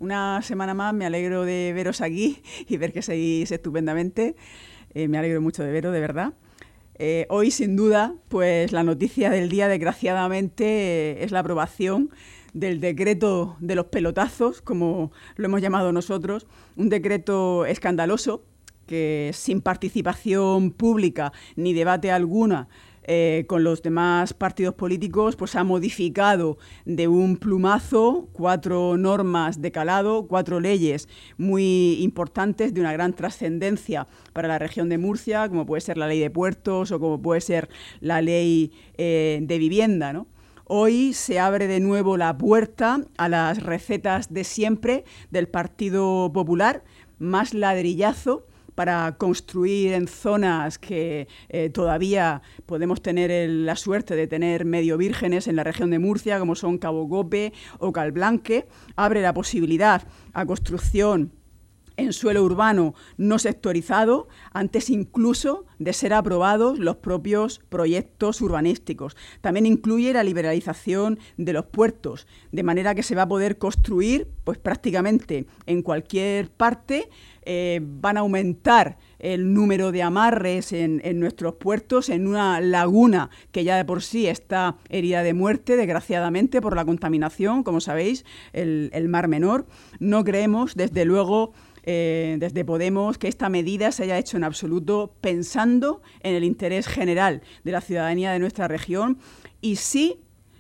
Una semana más me alegro de veros aquí y ver que seguís estupendamente. Me alegro mucho de veros, de verdad. Hoy, sin duda, pues la noticia del día, desgraciadamente, es la aprobación del decreto de los pelotazos, como lo hemos llamado nosotros, un decreto escandaloso que sin participación pública ni debate alguna con los demás partidos políticos, pues ha modificado de un plumazo 4 normas de calado, 4 leyes muy importantes de una gran trascendencia para la región de Murcia, como puede ser la ley de puertos o como puede ser la ley de vivienda, ¿no? Hoy se abre de nuevo la puerta a las recetas de siempre del Partido Popular, más ladrillazo, para construir en zonas que todavía podemos tener la suerte de tener medio vírgenes en la región de Murcia, como son Cabo Cope o Calblanque. Abre la posibilidad a construcción en suelo urbano no sectorizado, antes incluso de ser aprobados los propios proyectos urbanísticos. También incluye la liberalización de los puertos, de manera que se va a poder construir pues prácticamente en cualquier parte. Van a aumentar el número de amarres en nuestros puertos, en una laguna que ya de por sí está herida de muerte, desgraciadamente, por la contaminación, como sabéis, el Mar Menor. No creemos, desde luego, desde Podemos, que esta medida se haya hecho en absoluto pensando en el interés general de la ciudadanía de nuestra región y sí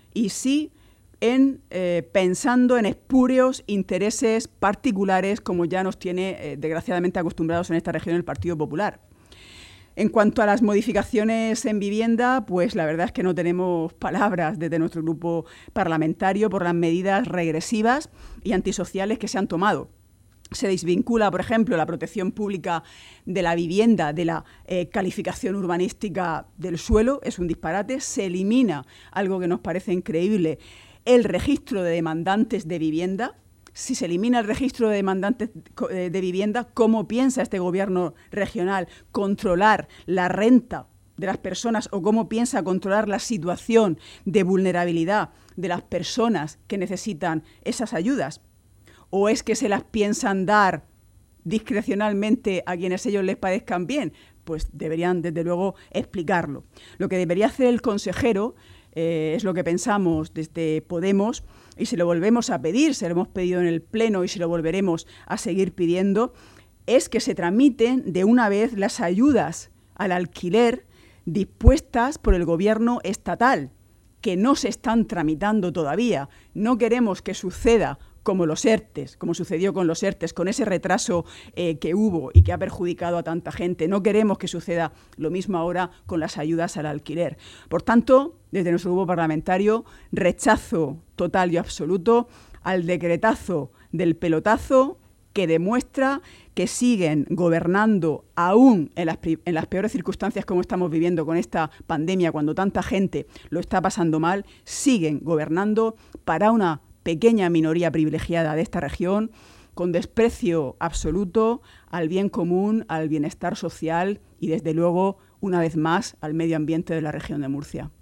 pensando en espurios intereses particulares, como ya nos tiene desgraciadamente acostumbrados en esta región el Partido Popular. En cuanto a las modificaciones en vivienda, pues la verdad es que no tenemos palabras desde nuestro grupo parlamentario por las medidas regresivas y antisociales que se han tomado. Se desvincula, por ejemplo, la protección pública de la vivienda de la calificación urbanística del suelo, es un disparate. Se elimina, algo que nos parece increíble, el registro de demandantes de vivienda. Si se elimina el registro de demandantes de vivienda, ¿cómo piensa este gobierno regional controlar la renta de las personas o cómo piensa controlar la situación de vulnerabilidad de las personas que necesitan esas ayudas? ¿O es que se las piensan dar discrecionalmente a quienes ellos les parezcan bien? Pues deberían, desde luego, explicarlo. Lo que debería hacer el consejero, es lo que pensamos desde Podemos, y se lo volvemos a pedir, se lo hemos pedido en el Pleno y se lo volveremos a seguir pidiendo, es que se tramiten de una vez las ayudas al alquiler dispuestas por el gobierno estatal, que no se están tramitando todavía. No queremos que suceda como los ERTES, como sucedió con los ERTES, con ese retraso que hubo y que ha perjudicado a tanta gente. No queremos que suceda lo mismo ahora con las ayudas al alquiler. Por tanto, desde nuestro grupo parlamentario, rechazo total y absoluto al decretazo del pelotazo que demuestra que siguen gobernando aún en las peores circunstancias como estamos viviendo con esta pandemia, cuando tanta gente lo está pasando mal, siguen gobernando para una pequeña minoría privilegiada de esta región, con desprecio absoluto al bien común, al bienestar social y, desde luego, una vez más, al medio ambiente de la región de Murcia.